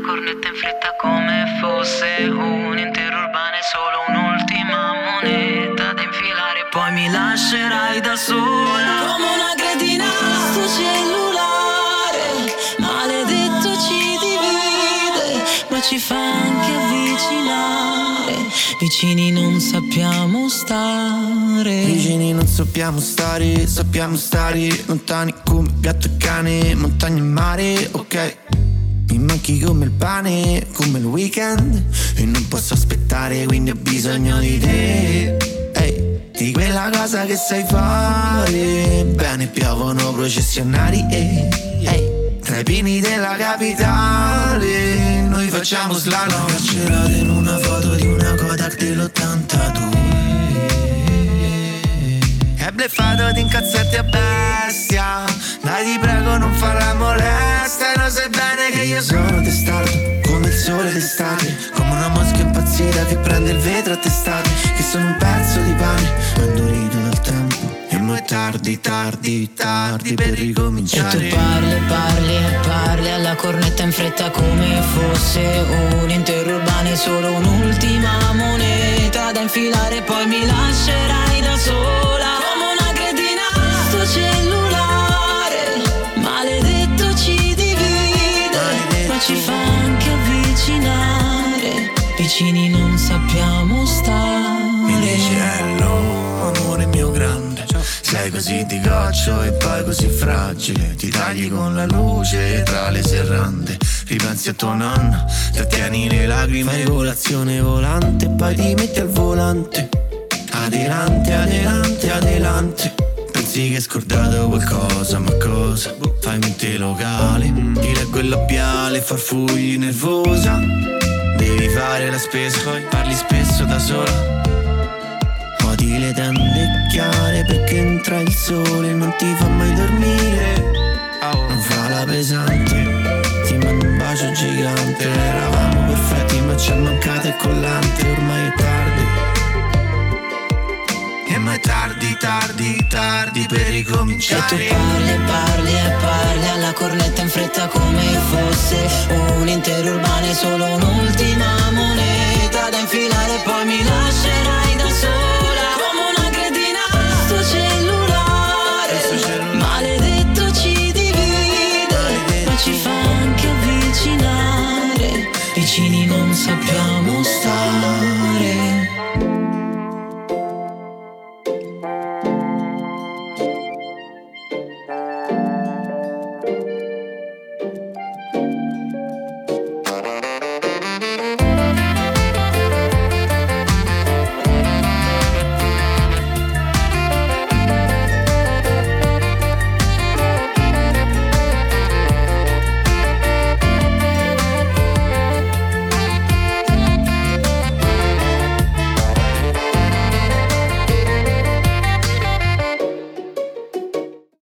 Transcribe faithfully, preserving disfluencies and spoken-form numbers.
cornetta in fretta come fosse un interurbano, solo un'ultima moneta da infilare, poi mi lascerai da sola come una cretina. Sto cellulare maledetto ci divide, ma ci fa anche avvicinare. Vicini non sappiamo stare. Vicini non sappiamo stare, sappiamo stare lontani come gatto e cane, montagna e mare, ok. Mi manchi come il pane, come il weekend, e non posso aspettare, quindi ho bisogno di te. Ehi, di quella cosa che sai fare bene, piovono processionari, ehi, ehi. Tra i pini della capitale noi facciamo slalom. Carcerate in una foto di una Kodak dell'ottantadue. È bleffato di incazzarti a bestia, dai ti prego non farla molesta. E lo sai bene che io sono testato come il sole d'estate, come una mosca impazzita che prende il vetro a testate, che sono un pezzo di pane ma indurito dal tempo. E mo' è tardi, tardi, tardi per ricominciare. E tu parli, parli e parli alla cornetta in fretta come fosse un interurbano, solo un'ultima moneta da infilare, poi mi lascerai da sola come una cretina. Sto cellulare maledetto ci divide, maledetto, ma ci fa anche avvicinare. Vicini non sappiamo stare. Mi dici hello, amore mio grande, sei così di goccio e poi così fragile. Ti tagli con la luce tra le serrande, ripensi a tuo nonno, trattieni le lacrime. Fai colazione volante e poi ti metti al volante. Adelante, adelante, adelante. Pensi che hai scordato qualcosa, ma cosa? Fai mente locale, ti leggo il labiale, farfugli nervosa. Devi fare la spesa, poi parli spesso da sola. Odi le tende chiare perché entra il sole e non ti fa mai dormire. Non fa la pesante, ti mando un bacio gigante. Eravamo perfetti ma ci è mancato il collante. Ormai è tardi, e ma è tardi, tardi, tardi per ricominciare. E tu parli, parli e parli alla cornetta in fretta come fosse un interurbano, solo un'ultima moneta da infilare, poi mi lascerai da sola come una cretina. Sto cellulare, Sto cellulare maledetto ci divide, maledetto, ma ci fa anche avvicinare. Vicini non sappiamo